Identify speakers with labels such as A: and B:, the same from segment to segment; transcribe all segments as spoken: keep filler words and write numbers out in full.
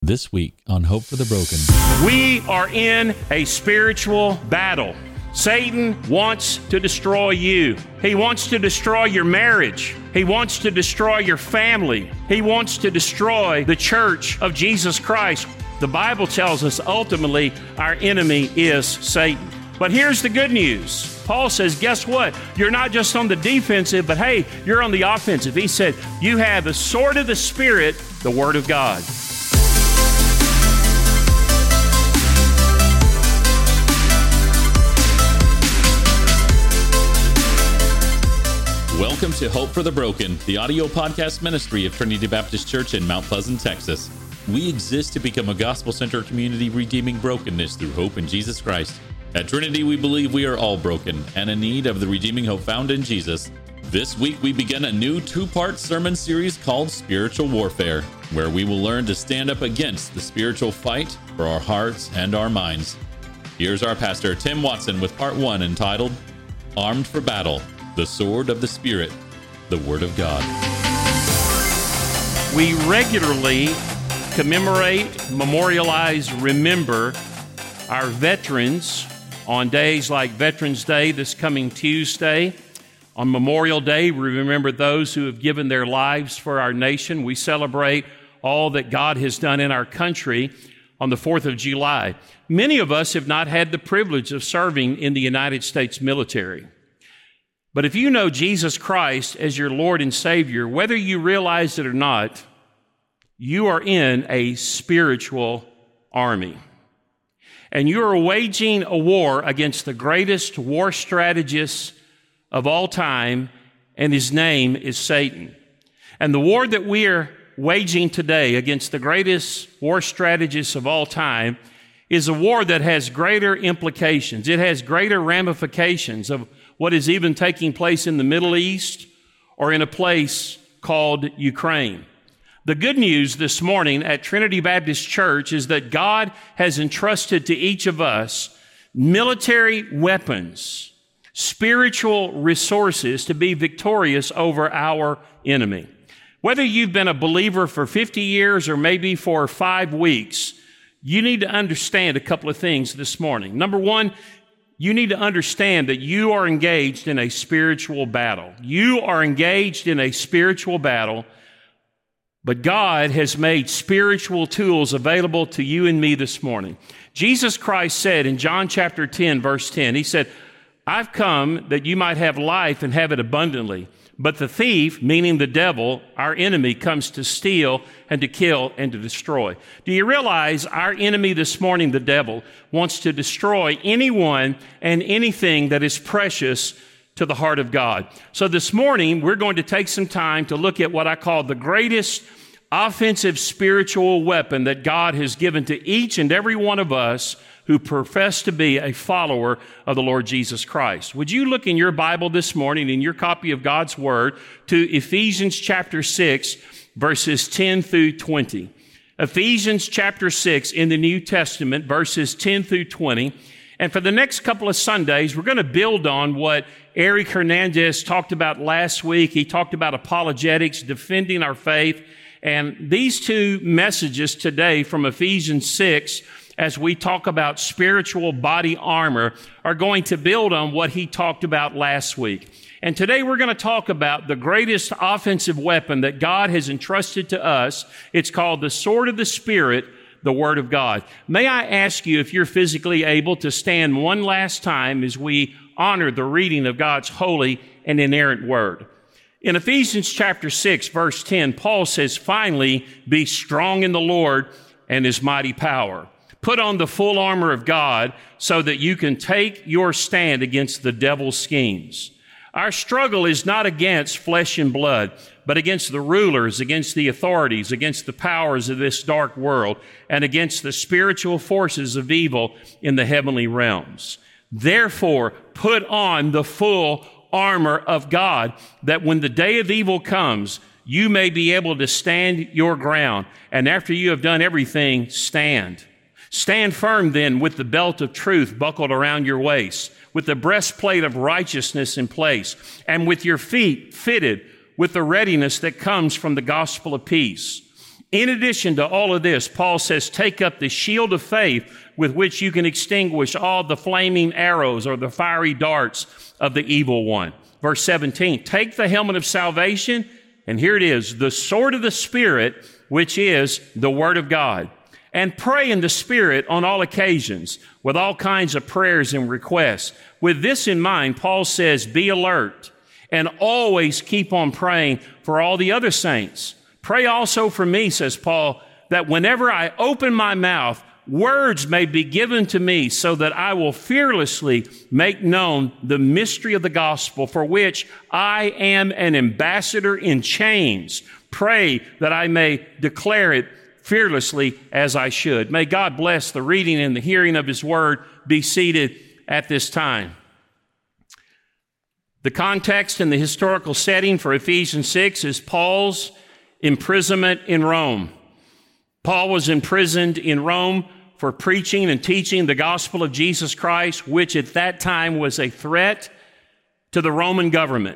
A: This week on Hope for the Broken.
B: We are in a spiritual battle. Satan wants to destroy you. He wants to destroy your marriage. He wants to destroy your family. He wants to destroy the church of Jesus Christ. The Bible tells us ultimately our enemy is Satan. But here's the good news. Paul says, guess what? You're not just on the defensive, but hey, you're on the offensive. He said, you have the sword of the Spirit, the Word of God.
A: Welcome to Hope for the Broken, the audio podcast ministry of Trinity Baptist Church in Mount Pleasant, Texas. We exist to become a gospel-centered community redeeming brokenness through hope in Jesus Christ. At Trinity, we believe we are all broken and in need of the redeeming hope found in Jesus. This week, we begin a new two-part sermon series called Spiritual Warfare, where we will learn to stand up against the spiritual fight for our hearts and our minds. Here's our pastor, Tim Watson, with part one entitled, Armed for Battle, the Sword of the Spirit, the Word of God.
B: We regularly commemorate, memorialize, remember our veterans on days like Veterans Day this coming Tuesday. On Memorial Day, we remember those who have given their lives for our nation. We celebrate all that God has done in our country on the fourth of July. Many of us have not had the privilege of serving in the United States military. But if you know Jesus Christ as your Lord and Savior, whether you realize it or not, you are in a spiritual army. And you are waging a war against the greatest war strategist of all time, and his name is Satan. And the war that we are waging today against the greatest war strategist of all time is a war that has greater implications. It has greater ramifications of what is even taking place in the Middle East or in a place called Ukraine. The good news this morning at Trinity Baptist Church is that God has entrusted to each of us military weapons, spiritual resources to be victorious over our enemy. Whether you've been a believer for fifty years or maybe for five weeks, you need to understand a couple of things this morning. Number one, you need to understand that you are engaged in a spiritual battle. You are engaged in a spiritual battle, but God has made spiritual tools available to you and me this morning. Jesus Christ said in John chapter ten, verse ten, he said, I've come that you might have life and have it abundantly. But the thief, meaning the devil, our enemy, comes to steal and to kill and to destroy. Do you realize our enemy this morning, the devil, wants to destroy anyone and anything that is precious to the heart of God? So this morning, we're going to take some time to look at what I call the greatest offensive spiritual weapon that God has given to each and every one of us who profess to be a follower of the Lord Jesus Christ. Would you look in your Bible this morning, in your copy of God's Word, to Ephesians chapter six, verses ten through twenty. Ephesians chapter six in the New Testament, verses ten through twenty. And for the next couple of Sundays, we're going to build on what Eric Hernandez talked about last week. He talked about apologetics, defending our faith. And these two messages today from Ephesians six, as we talk about spiritual body armor, are going to build on what he talked about last week. And today we're going to talk about the greatest offensive weapon that God has entrusted to us. It's called the sword of the Spirit, the Word of God. May I ask you if you're physically able to stand one last time as we honor the reading of God's holy and inerrant Word. In Ephesians chapter six, verse ten, Paul says, finally, be strong in the Lord and His mighty power. Put on the full armor of God so that you can take your stand against the devil's schemes. Our struggle is not against flesh and blood, but against the rulers, against the authorities, against the powers of this dark world, and against the spiritual forces of evil in the heavenly realms. Therefore, put on the full armor of God, that when the day of evil comes, you may be able to stand your ground. And after you have done everything, stand. Stand firm then with the belt of truth buckled around your waist, with the breastplate of righteousness in place, and with your feet fitted with the readiness that comes from the gospel of peace. In addition to all of this, Paul says, take up the shield of faith with which you can extinguish all the flaming arrows or the fiery darts of the evil one. Verse seventeen, take the helmet of salvation, and here it is, the sword of the Spirit, which is the Word of God. And pray in the Spirit on all occasions with all kinds of prayers and requests. With this in mind, Paul says, be alert and always keep on praying for all the other saints. Pray also for me, says Paul, that whenever I open my mouth, words may be given to me so that I will fearlessly make known the mystery of the gospel, for which I am an ambassador in chains. Pray that I may declare it fearlessly as I should. May God bless the reading and the hearing of His word. Be seated at this time. The context and the historical setting for Ephesians six is Paul's imprisonment in Rome. Paul was imprisoned in Rome for preaching and teaching the gospel of Jesus Christ, which at that time was a threat to the Roman government.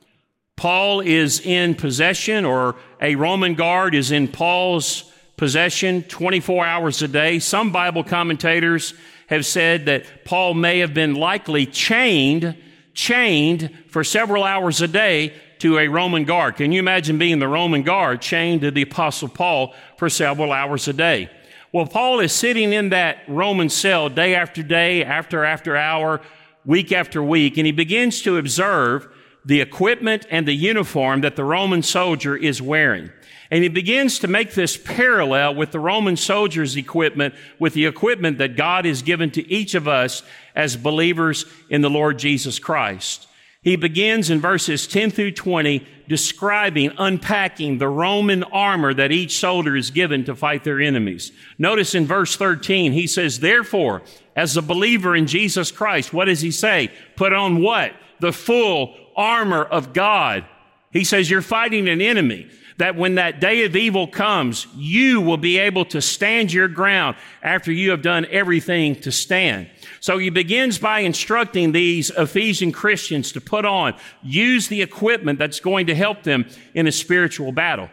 B: Paul is in possession, or a Roman guard is in Paul's possession twenty-four hours a day. Some Bible commentators have said that Paul may have been likely chained, chained for several hours a day to a Roman guard. Can you imagine being the Roman guard chained to the Apostle Paul for several hours a day? Well, Paul is sitting in that Roman cell day after day, after after hour, week after week, and he begins to observe the equipment and the uniform that the Roman soldier is wearing. And he begins to make this parallel with the Roman soldier's equipment, with the equipment that God has given to each of us as believers in the Lord Jesus Christ. He begins in verses ten through twenty describing, unpacking the Roman armor that each soldier is given to fight their enemies. Notice in verse thirteen, he says, therefore, as a believer in Jesus Christ, what does he say? Put on what? The full armor of God. He says you're fighting an enemy, that when that day of evil comes, you will be able to stand your ground after you have done everything to stand. So he begins by instructing these Ephesian Christians to put on, use the equipment that's going to help them in a spiritual battle.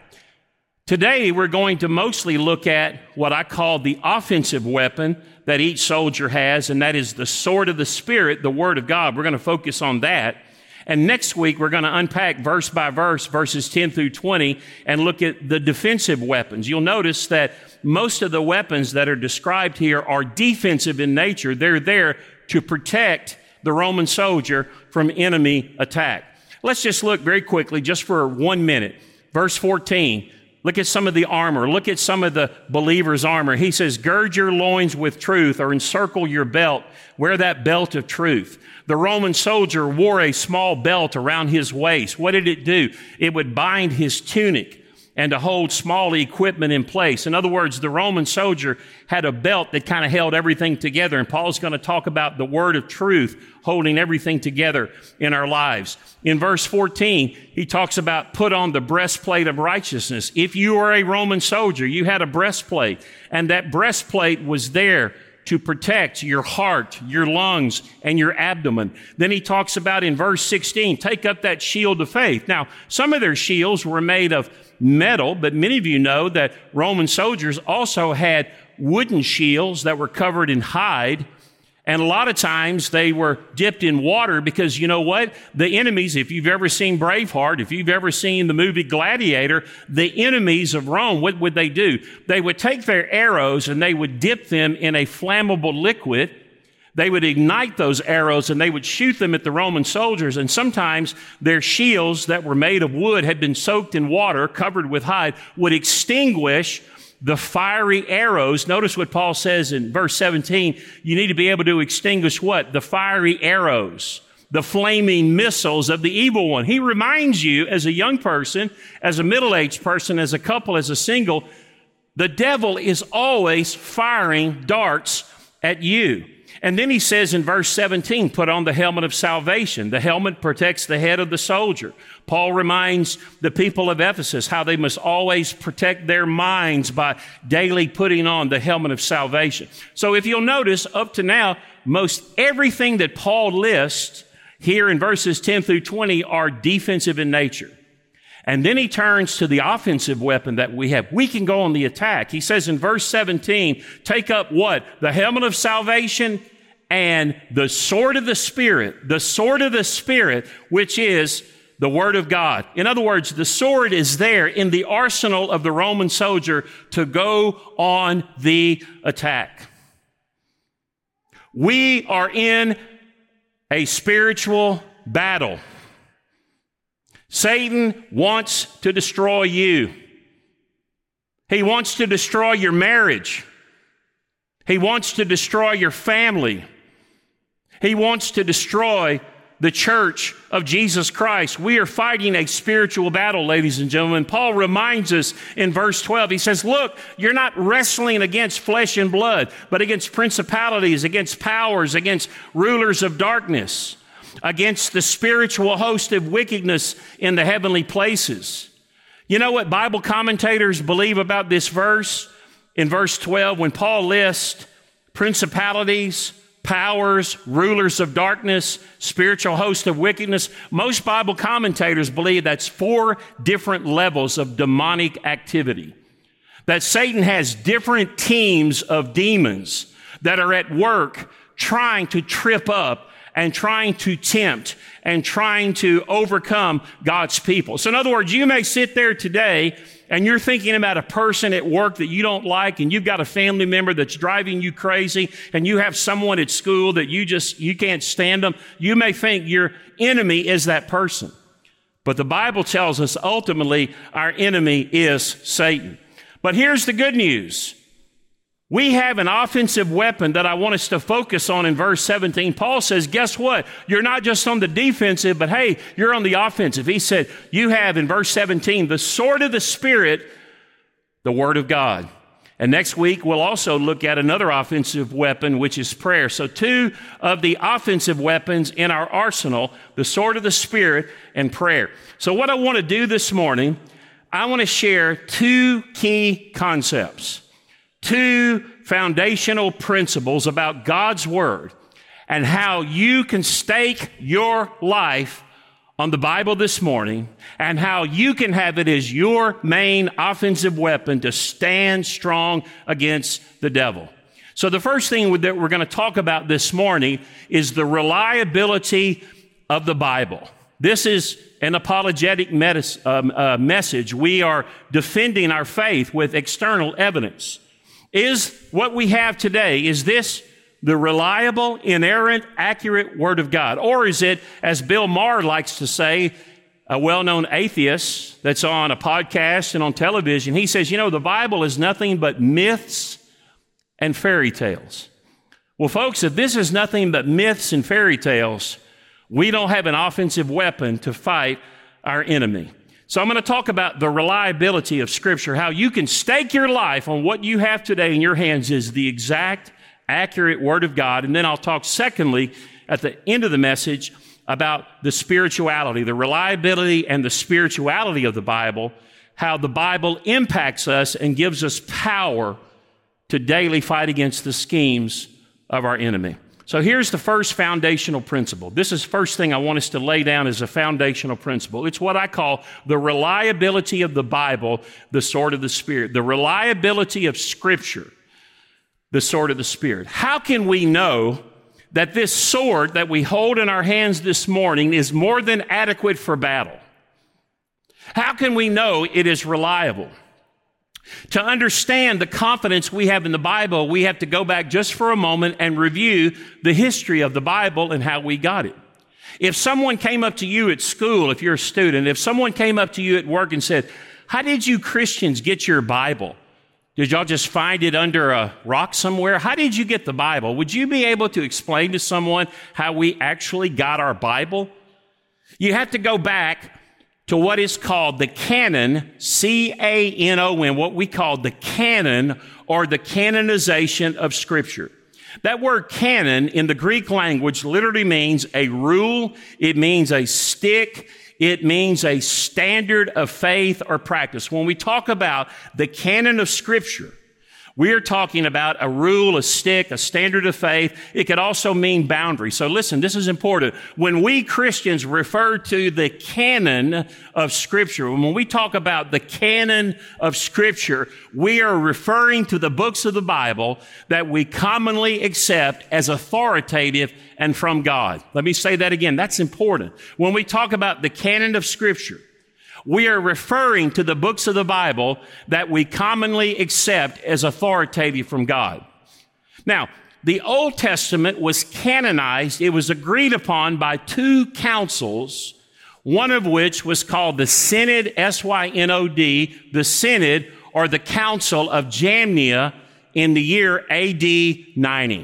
B: Today, we're going to mostly look at what I call the offensive weapon that each soldier has, and that is the sword of the Spirit, the Word of God. We're going to focus on that. And next week, we're going to unpack verse by verse, verses ten through twenty, and look at the defensive weapons. You'll notice that most of the weapons that are described here are defensive in nature. They're there to protect the Roman soldier from enemy attack. Let's just look very quickly, just for one minute. Verse fourteen. Look at some of the armor. Look at some of the believer's armor. He says, gird your loins with truth, or encircle your belt. Wear that belt of truth. The Roman soldier wore a small belt around his waist. What did it do? It would bind his tunic and to hold small equipment in place. In other words, the Roman soldier had a belt that kind of held everything together. And Paul's going to talk about the word of truth holding everything together in our lives. In verse fourteen, he talks about put on the breastplate of righteousness. If you were a Roman soldier, you had a breastplate, and that breastplate was there to protect your heart, your lungs, and your abdomen. Then he talks about in verse sixteen, take up that shield of faith. Now, some of their shields were made of metal, but many of you know that Roman soldiers also had wooden shields that were covered in hide. And a lot of times they were dipped in water because, you know what? The enemies, if you've ever seen Braveheart, if you've ever seen the movie Gladiator, the enemies of Rome, what would they do? They would take their arrows and they would dip them in a flammable liquid. They would ignite those arrows and they would shoot them at the Roman soldiers. And sometimes their shields that were made of wood had been soaked in water, covered with hide, would extinguish the fiery arrows. Notice what Paul says in verse seventeen. You need to be able to extinguish what? The fiery arrows, the flaming missiles of the evil one. He reminds you as a young person, as a middle-aged person, as a couple, as a single, the devil is always firing darts at you. And then he says in verse seventeen, put on the helmet of salvation. The helmet protects the head of the soldier. Paul reminds the people of Ephesus how they must always protect their minds by daily putting on the helmet of salvation. So if you'll notice, up to now, most everything that Paul lists here in verses ten through twenty are defensive in nature. And then he turns to the offensive weapon that we have. We can go on the attack. He says in verse seventeen, take up what? The helmet of salvation and the sword of the Spirit. The sword of the Spirit, which is the Word of God. In other words, the sword is there in the arsenal of the Roman soldier to go on the attack. We are in a spiritual battle. Satan wants to destroy you. He wants to destroy your marriage. He wants to destroy your family. He wants to destroy the church of Jesus Christ. We are fighting a spiritual battle, ladies and gentlemen. Paul reminds us in verse twelve, he says, look, you're not wrestling against flesh and blood, but against principalities, against powers, against rulers of darkness, against the spiritual host of wickedness in the heavenly places. You know what Bible commentators believe about this verse? In verse twelve, when Paul lists principalities, powers, rulers of darkness, spiritual host of wickedness, most Bible commentators believe that's four different levels of demonic activity. That Satan has different teams of demons that are at work trying to trip up and trying to tempt and trying to overcome God's people. So in other words, you may sit there today and you're thinking about a person at work that you don't like, and you've got a family member that's driving you crazy, and you have someone at school that you just, you can't stand them. You may think your enemy is that person. But the Bible tells us ultimately our enemy is Satan. But here's the good news. We have an offensive weapon that I want us to focus on in verse seventeen. Paul says, guess what? You're not just on the defensive, but hey, you're on the offensive. He said, you have in verse seventeen, the sword of the Spirit, the Word of God. And next week, we'll also look at another offensive weapon, which is prayer. So two of the offensive weapons in our arsenal, the sword of the Spirit and prayer. So what I want to do this morning, I want to share two key concepts. Two foundational principles about God's Word and how you can stake your life on the Bible this morning and how you can have it as your main offensive weapon to stand strong against the devil. So the first thing that we're going to talk about this morning is the reliability of the Bible. This is an apologetic medis- um, uh, message. We are defending our faith with external evidence. Is what we have today, is this the reliable, inerrant, accurate Word of God? Or is it, as Bill Maher likes to say, a well-known atheist that's on a podcast and on television, he says, you know, the Bible is nothing but myths and fairy tales. Well, folks, if this is nothing but myths and fairy tales, we don't have an offensive weapon to fight our enemy. So I'm going to talk about the reliability of Scripture, how you can stake your life on what you have today in your hands is the exact, accurate Word of God. And then I'll talk secondly, at the end of the message, about the spirituality, the reliability and the spirituality of the Bible, how the Bible impacts us and gives us power to daily fight against the schemes of our enemy. So here's the first foundational principle. This is the first thing I want us to lay down as a foundational principle. It's what I call the reliability of the Bible, the sword of the Spirit. The reliability of Scripture, the sword of the Spirit. How can we know that this sword that we hold in our hands this morning is more than adequate for battle? How can we know it is reliable? To understand the confidence we have in the Bible, we have to go back just for a moment and review the history of the Bible and how we got it. If someone came up to you at school, if you're a student, if someone came up to you at work and said, how did you Christians get your Bible? Did y'all just find it under a rock somewhere? How did you get the Bible? Would you be able to explain to someone how we actually got our Bible? You have to go back to what is called the canon, C A N O N, what we call the canon or the canonization of Scripture. That word canon in the Greek language literally means a rule, it means a stick, it means a standard of faith or practice. When we talk about the canon of Scripture, We're talking about a rule, a stick, a standard of faith. It could also mean boundary. So listen, this is important. When we Christians refer to the canon of Scripture, when we talk about the canon of Scripture, we are referring to the books of the Bible that we commonly accept as authoritative and from God. Let me say that again. That's important. When we talk about the canon of Scripture, we are referring to the books of the Bible that we commonly accept as authoritative from God. Now, the Old Testament was canonized. It was agreed upon by two councils, one of which was called the Synod, S Y N O D, the Synod, or the Council of Jamnia in the year A D ninety.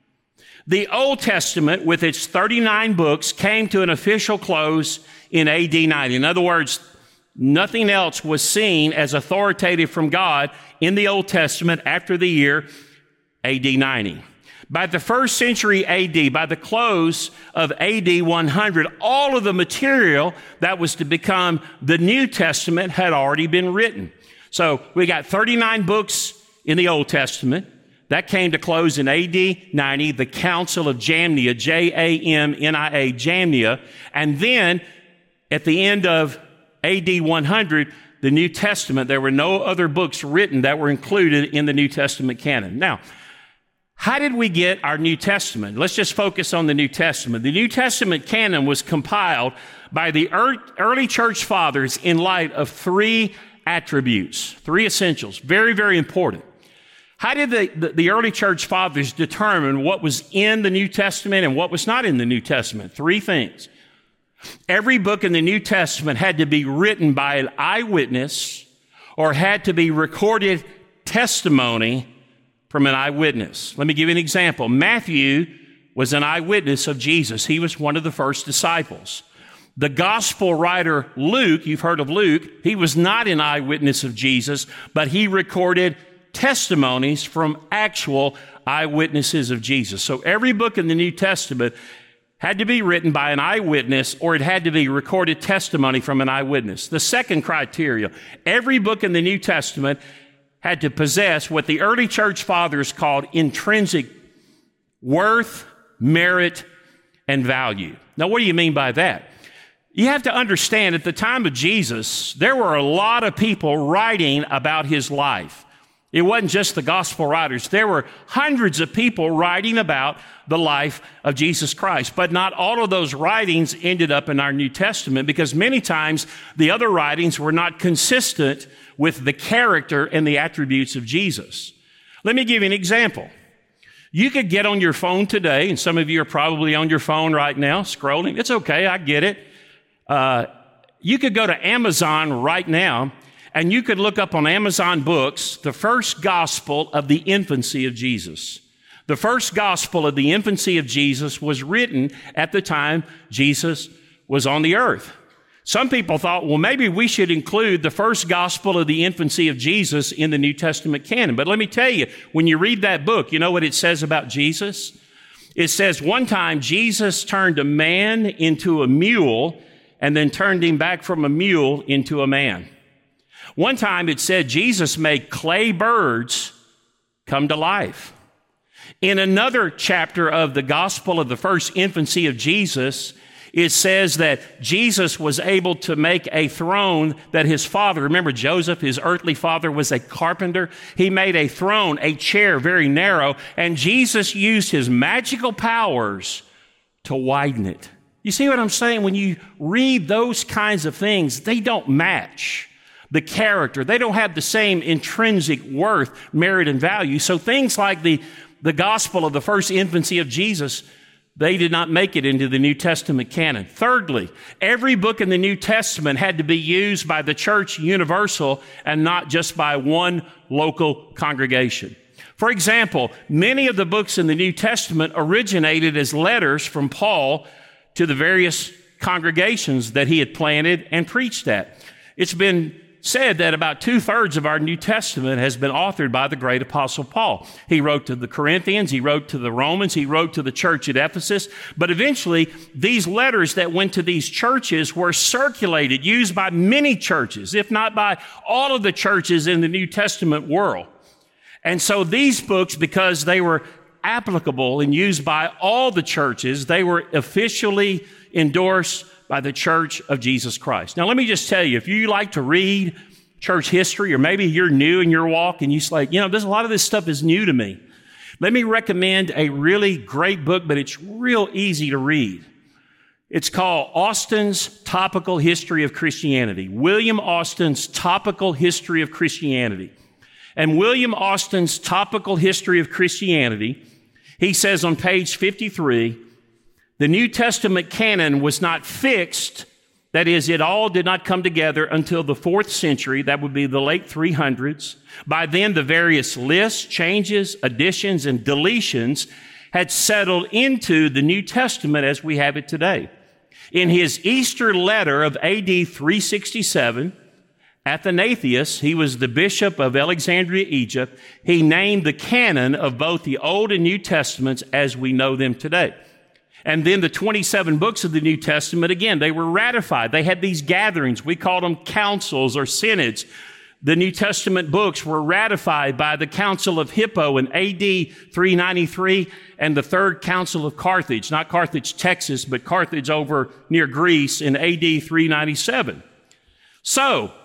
B: The Old Testament, with its thirty-nine books, came to an official close in A D ninety. In other words, nothing else was seen as authoritative from God in the Old Testament after the year A D ninety. By the first century A D, by the close of A D one hundred, all of the material that was to become the New Testament had already been written. So we got thirty-nine books in the Old Testament. That came to close in A D ninety, the Council of Jamnia, J A M N I A, Jamnia. And then at the end of A D one hundred, the New Testament, there were no other books written that were included in the New Testament canon. Now, how did we get our New Testament? Let's just focus on the New Testament. The New Testament canon was compiled by the early church fathers in light of three attributes, three essentials, very, very important. How did the, the, the early church fathers determine what was in the New Testament and what was not in the New Testament? Three things. Every book in the New Testament had to be written by an eyewitness or had to be recorded testimony from an eyewitness. Let me give you an example. Matthew was an eyewitness of Jesus. He was one of the first disciples. The gospel writer Luke, you've heard of Luke, he was not an eyewitness of Jesus, but he recorded testimonies from actual eyewitnesses of Jesus. So every book in the New Testament had to be written by an eyewitness, or it had to be recorded testimony from an eyewitness. The second criteria, every book in the New Testament had to possess what the early church fathers called intrinsic worth, merit, and value. Now, what do you mean by that? You have to understand, at the time of Jesus, there were a lot of people writing about his life. It wasn't just the gospel writers. There were hundreds of people writing about the life of Jesus Christ. But not all of those writings ended up in our New Testament, because many times the other writings were not consistent with the character and the attributes of Jesus. Let me give you an example. You could get on your phone today, and some of you are probably on your phone right now scrolling. It's okay, I get it. Uh, you could go to Amazon right now, and you could look up on Amazon Books the first gospel of the infancy of Jesus. The first gospel of the infancy of Jesus was written at the time Jesus was on the earth. Some people thought, well, maybe we should include the first gospel of the infancy of Jesus in the New Testament canon. But let me tell you, when you read that book, you know what it says about Jesus? It says one time Jesus turned a man into a mule and then turned him back from a mule into a man. One time it said Jesus made clay birds come to life. In another chapter of the gospel of the first infancy of Jesus, it says that Jesus was able to make a throne that his father, remember Joseph, his earthly father, was a carpenter. He made a throne, a chair, very narrow, and Jesus used his magical powers to widen it. You see what I'm saying? When you read those kinds of things, they don't match the character. They don't have the same intrinsic worth, merit, and value. So things like the, the gospel of the first infancy of Jesus, they did not make it into the New Testament canon. Thirdly, every book in the New Testament had to be used by the church universal and not just by one local congregation. For example, many of the books in the New Testament originated as letters from Paul to the various congregations that he had planted and preached at. It's been said that about two-thirds of our New Testament has been authored by the great Apostle Paul. He wrote to the Corinthians, he wrote to the Romans, he wrote to the church at Ephesus, but eventually these letters that went to these churches were circulated, used by many churches, if not by all of the churches in the New Testament world. And so these books, because they were applicable and used by all the churches, they were officially endorsed by the Church of Jesus Christ. Now, let me just tell you, if you like to read church history, or maybe you're new in your walk and you're like, you know, there's a lot of this stuff is new to me. Let me recommend a really great book, but it's real easy to read. It's called Austin's Topical History of Christianity. William Austin's Topical History of Christianity. And William Austin's Topical History of Christianity, he says on page fifty-three, the New Testament canon was not fixed. That is, it all did not come together until the fourth century. That would be the late three hundreds. By then, the various lists, changes, additions, and deletions had settled into the New Testament as we have it today. In his Easter letter of A D three sixty-seven, Athanasius, he was the bishop of Alexandria, Egypt, he named the canon of both the Old and New Testaments as we know them today. And then the twenty-seven books of the New Testament, again, they were ratified. They had these gatherings. We called them councils or synods. The New Testament books were ratified by the Council of Hippo in A D three ninety-three and the Third Council of Carthage, not Carthage, Texas, but Carthage over near Greece in A D three ninety-seven. So,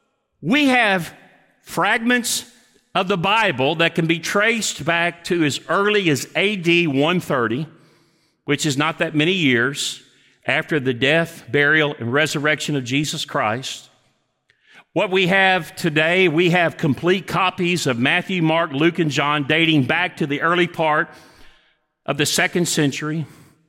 B: we have fragments of the Bible that can be traced back to as early as A D one thirty, which is not that many years after the death, burial, and resurrection of Jesus Christ. What we have today, we have complete copies of Matthew, Mark, Luke, and John dating back to the early part of the second century.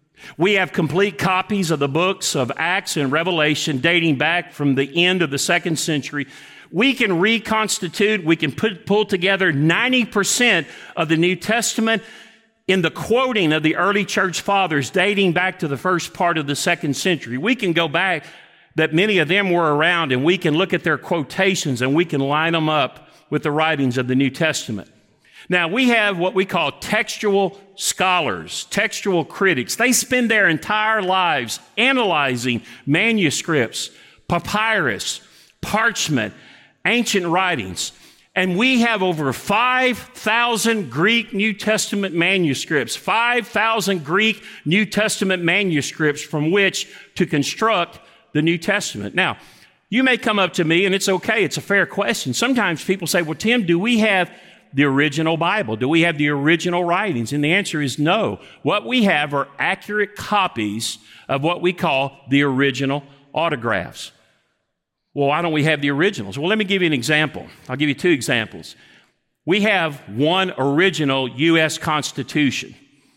B: We have complete copies of the books of Acts and Revelation dating back from the end of the second century. We can reconstitute, we can put, pull together ninety percent of the New Testament in the quoting of the early church fathers dating back to the first part of the second century. We can go back, that many of them were around, and we can look at their quotations and we can line them up with the writings of the New Testament. Now, we have what we call textual scholars, textual critics. They spend their entire lives analyzing manuscripts, papyrus, parchment, ancient writings. And we have over five thousand Greek New Testament manuscripts, five thousand Greek New Testament manuscripts from which to construct the New Testament. Now, you may come up to me, and it's okay, it's a fair question. Sometimes people say, well, Tim, do we have the original Bible? Do we have the original writings? And the answer is no. What we have are accurate copies of what we call the original autographs. Well, why don't we have the originals? Well, let me give you an example. I'll give you two examples. We have one original U S Constitution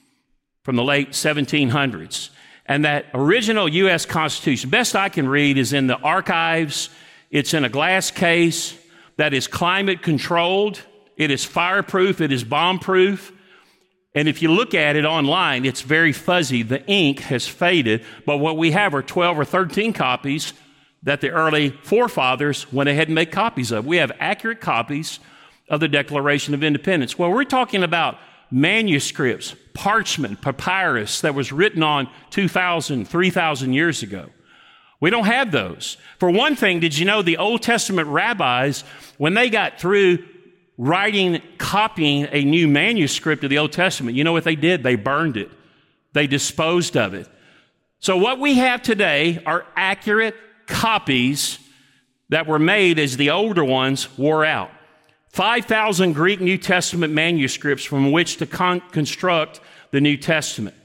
B: from the late seventeen hundreds. And that original U S Constitution, best I can read, is in the archives. It's in a glass case that is climate controlled. It is fireproof. It is bomb-proof. And if you look at it online, it's very fuzzy. The ink has faded. But what we have are twelve or thirteen copies that the early forefathers went ahead and made copies of. We have accurate copies of the Declaration of Independence. Well, we're talking about manuscripts, parchment, papyrus that was written on two thousand, three thousand years ago. We don't have those. For one thing, did you know the Old Testament rabbis, when they got through writing, copying a new manuscript of the Old Testament, you know what they did? They burned it. They disposed of it. So what we have today are accurate copies that were made as the older ones wore out. five thousand Greek New Testament manuscripts from which to con- construct the New Testament.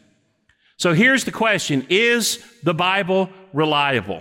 B: So here's the question: is the Bible reliable?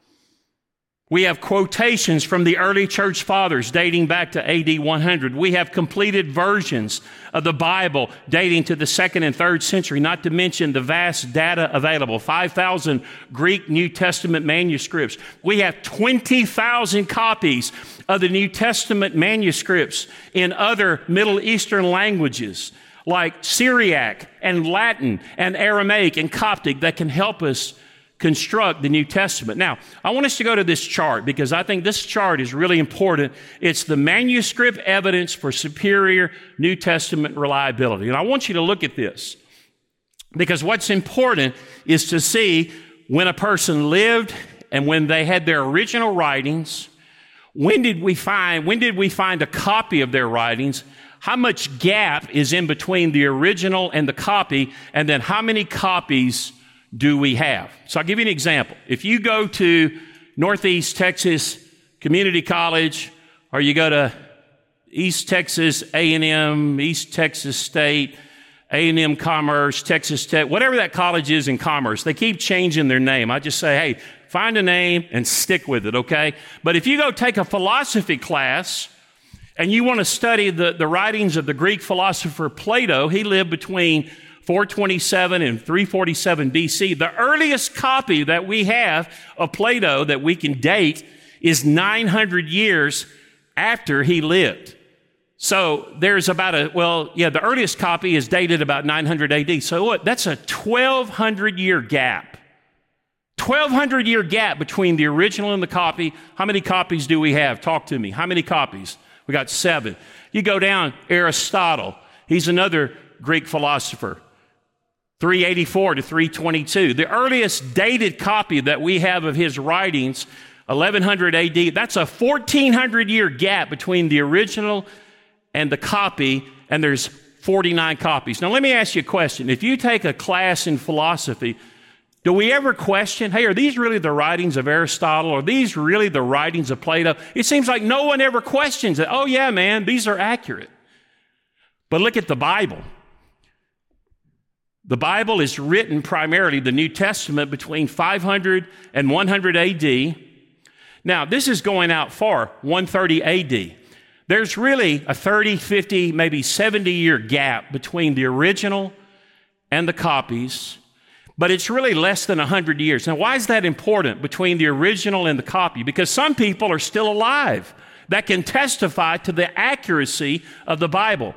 B: We have quotations from the early church fathers dating back to A D one hundred. We have completed versions of the Bible dating to the second and third century, not to mention the vast data available. five thousand Greek New Testament manuscripts. We have twenty thousand copies of the New Testament manuscripts in other Middle Eastern languages like Syriac and Latin and Aramaic and Coptic that can help us construct the New Testament. Now, I want us to go to this chart because I think this chart is really important. It's the manuscript evidence for superior New Testament reliability. And I want you to look at this because what's important is to see when a person lived and when they had their original writings, when did we find, when did we find a copy of their writings? how much gap is in between the original and the copy, and then how many copies do we have? So I'll give you an example. If you go to Northeast Texas Community College, or you go to East Texas A and M, East Texas State, A and M Commerce, Texas Tech, whatever that college is in Commerce, they keep changing their name. I just say, hey, find a name and stick with it, okay? But if you go take a philosophy class and you want to study the, the writings of the Greek philosopher Plato, he lived between four twenty-seven and three forty-seven B C. The earliest copy that we have of Plato that we can date is nine hundred years after he lived. So there's about a, well, yeah, the earliest copy is dated about nine hundred A D. So what? That's a twelve hundred year gap. twelve hundred year gap between the original and the copy. How many copies do we have? Talk to me. How many copies? We got seven. You go down, Aristotle. He's another Greek philosopher. three eighty-four to three twenty-two. The earliest dated copy that we have of his writings, eleven hundred A D. That's a fourteen hundred year gap between the original and the copy, and there's forty-nine copies. Now, let me ask you a question. If you take a class in philosophy, do we ever question, hey, are these really the writings of Aristotle? Are these really the writings of Plato? It seems like no one ever questions it. Oh, yeah, man, these are accurate. But look at the Bible. The Bible is written primarily, the New Testament, between five hundred and one hundred A D. Now, this is going out far, one thirty A D. There's really a thirty, fifty, maybe seventy year gap between the original and the copies, but it's really less than one hundred years. Now, why is that important between the original and the copy? Because some people are still alive that can testify to the accuracy of the Bible.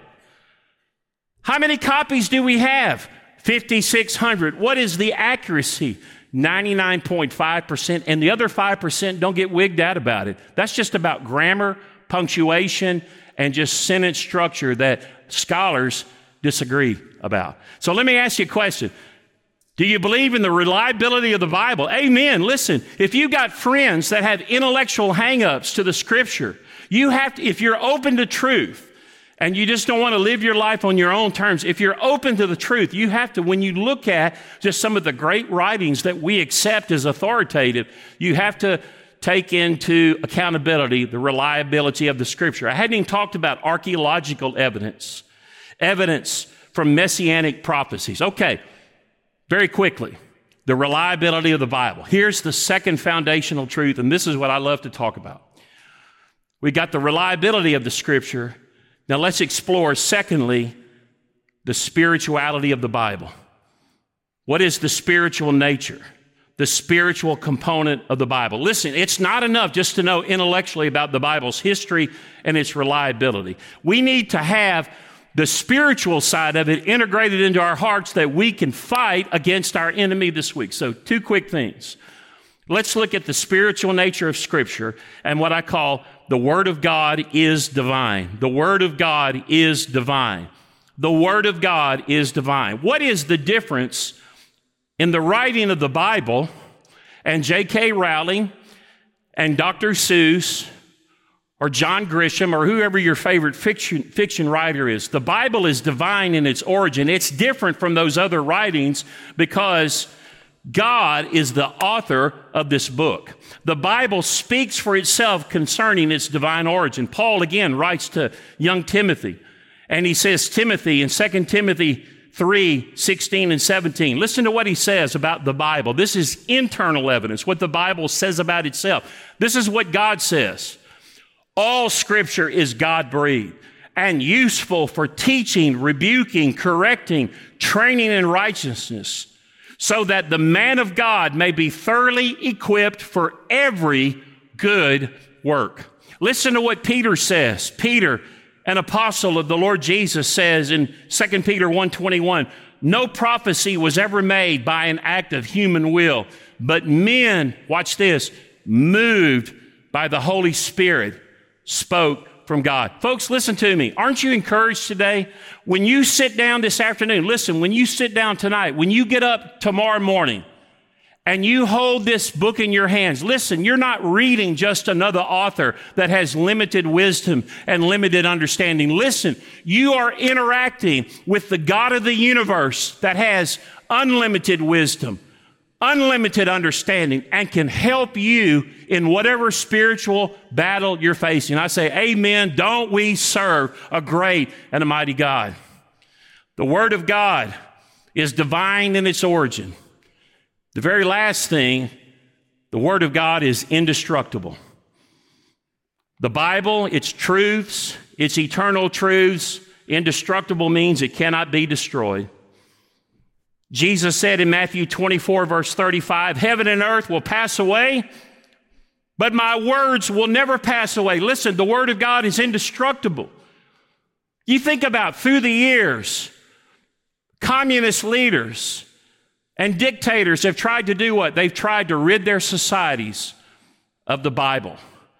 B: How many copies do we have? fifty-six hundred. What is the accuracy? ninety-nine point five percent, and the other five percent don't get wigged out about it. That's just about grammar, punctuation, and just sentence structure that scholars disagree about. So let me ask you a question. Do you believe in the reliability of the Bible? Amen. Listen, if you got friends that have intellectual hang-ups to the Scripture, you have to, if you're open to truth, and you just don't want to live your life on your own terms, if you're open to the truth, you have to, when you look at just some of the great writings that we accept as authoritative, you have to take into accountability the reliability of the Scripture. I hadn't even talked about archaeological evidence, evidence from messianic prophecies. Okay, very quickly, the reliability of the Bible. Here's the second foundational truth, and this is what I love to talk about. We got the reliability of the Scripture. Now let's explore, secondly, the spirituality of the Bible. What is the spiritual nature, the spiritual component of the Bible? Listen, it's not enough just to know intellectually about the Bible's history and its reliability. We need to have the spiritual side of it integrated into our hearts that we can fight against our enemy this week. So two quick things. Let's look at the spiritual nature of Scripture and what I call the Word of God is divine. The Word of God is divine. The Word of God is divine. What is the difference in the writing of the Bible and J K Rowling and Doctor Seuss or John Grisham or whoever your favorite fiction, fiction writer is? The Bible is divine in its origin. It's different from those other writings because God is the author of this book. The Bible speaks for itself concerning its divine origin. Paul again writes to young Timothy, and he says, Timothy, in Second Timothy three, sixteen and seventeen, listen to what he says about the Bible. This is internal evidence, what the Bible says about itself. This is what God says. All Scripture is God-breathed and useful for teaching, rebuking, correcting, training in righteousness, so that the man of God may be thoroughly equipped for every good work. Listen to what Peter says. Peter, an apostle of the Lord Jesus, says in Second Peter one twenty-one, no prophecy was ever made by an act of human will, but men, watch this, moved by the Holy Spirit, spoke from God. Folks, listen to me. Aren't you encouraged today? When you sit down this afternoon, listen, when you sit down tonight, when you get up tomorrow morning, and you hold this book in your hands, listen, you're not reading just another author that has limited wisdom and limited understanding. Listen, you are interacting with the God of the universe that has unlimited wisdom, unlimited understanding, and can help you in whatever spiritual battle you're facing. I say, amen. Don't we serve a great and a mighty God? The Word of God is divine in its origin. The very last thing, the Word of God is indestructible. The Bible, its truths, its eternal truths, indestructible means it cannot be destroyed. Jesus said in Matthew twenty-four, verse thirty-five, heaven and earth will pass away, but my words will never pass away. Listen, the Word of God is indestructible. You think about through the years, communist leaders and dictators have tried to do what? They've tried to rid their societies of the Bible.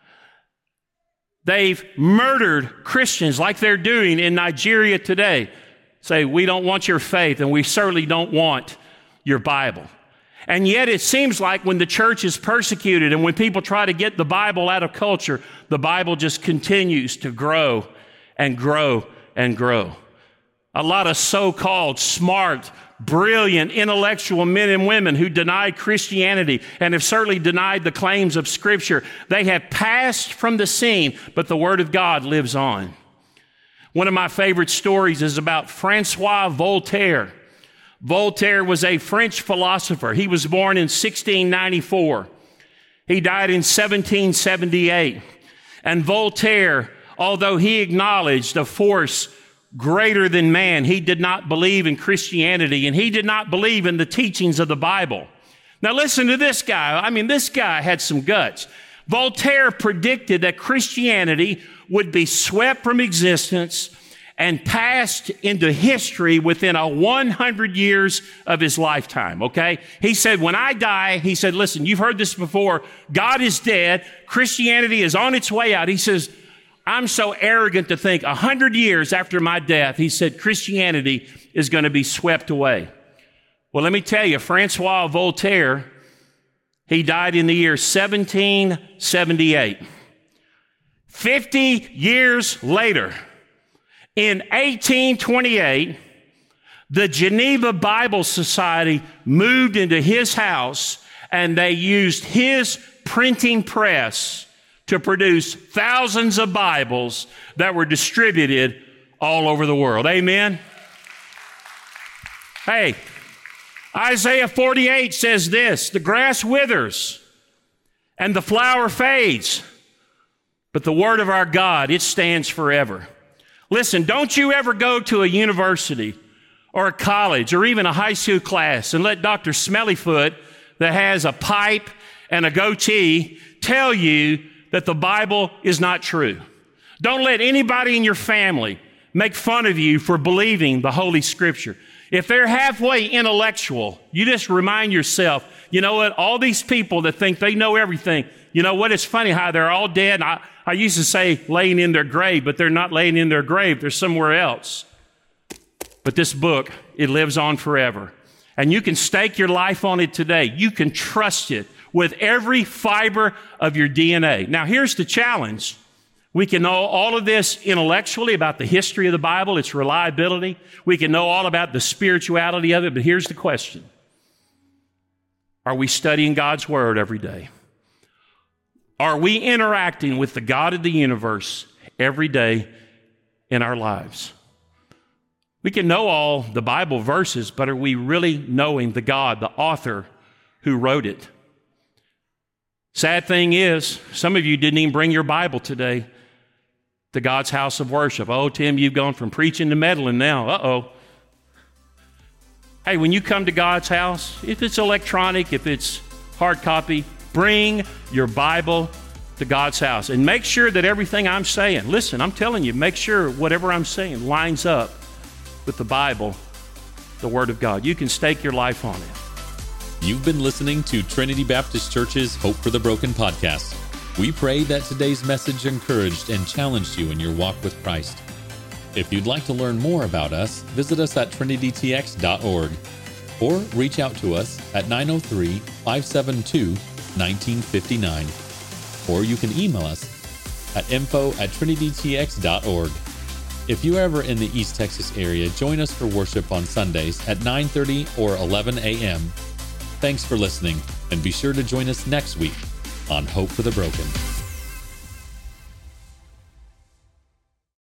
B: They've murdered Christians like they're doing in Nigeria today. Say, we don't want your faith, and we certainly don't want your Bible. And yet it seems like when the church is persecuted and when people try to get the Bible out of culture, the Bible just continues to grow and grow and grow. A lot of so-called smart, brilliant, intellectual men and women who denied Christianity and have certainly denied the claims of Scripture, they have passed from the scene, but the Word of God lives on. One of my favorite stories is about Francois Voltaire. Voltaire was a French philosopher. He was born in sixteen ninety-four. He died in seventeen seventy-eight. And Voltaire, although he acknowledged a force greater than man, he did not believe in Christianity, and he did not believe in the teachings of the Bible. Now listen to this guy. I mean, this guy had some guts. Voltaire predicted that Christianity would be swept from existence and passed into history within a one hundred years of his lifetime, okay? He said, when I die, he said, listen, you've heard this before, God is dead, Christianity is on its way out. He says, I'm so arrogant to think a hundred years after my death, he said, Christianity is going to be swept away. Well, let me tell you, Francois Voltaire, he died in the year seventeen seventy-eight. fifty years later, in eighteen twenty-eight, the Geneva Bible Society moved into his house and they used his printing press to produce thousands of Bibles that were distributed all over the world. Amen? Hey, Isaiah forty-eight says this, the grass withers and the flower fades, but the word of our God, it stands forever. Listen, don't you ever go to a university or a college or even a high school class and let Doctor Smellyfoot that has a pipe and a goatee tell you that the Bible is not true. Don't let anybody in your family make fun of you for believing the Holy Scripture. If they're halfway intellectual, you just remind yourself, you know what, all these people that think they know everything, you know what, it's funny how they're all dead. I, I used to say laying in their grave, but they're not laying in their grave. They're somewhere else. But this book, it lives on forever. And you can stake your life on it today. You can trust it with every fiber of your D N A. Now, here's the challenge. We can know all of this intellectually about the history of the Bible, its reliability. We can know all about the spirituality of it, but here's the question. Are we studying God's Word every day? Are we interacting with the God of the universe every day in our lives? We can know all the Bible verses, but are we really knowing the God, the author who wrote it? Sad thing is, some of you didn't even bring your Bible today to God's house of worship. Oh, Tim, you've gone from preaching to meddling now. Uh-oh. Hey, when you come to God's house, if it's electronic, if it's hard copy, bring your Bible to God's house and make sure that everything I'm saying, listen, I'm telling you, make sure whatever I'm saying lines up with the Bible, the Word of God. You can stake your life on it.
A: You've been listening to Trinity Baptist Church's Hope for the Broken podcast. We pray that today's message encouraged and challenged you in your walk with Christ. If you'd like to learn more about us, visit us at trinity t x dot org. or reach out to us at nine oh three, five seven two, one nine five nine. Or you can email us at info at trinity t x dot org. If you're ever in the East Texas area, join us for worship on Sundays at nine thirty or eleven a.m. Thanks for listening, and be sure to join us next week on Hope for the Broken.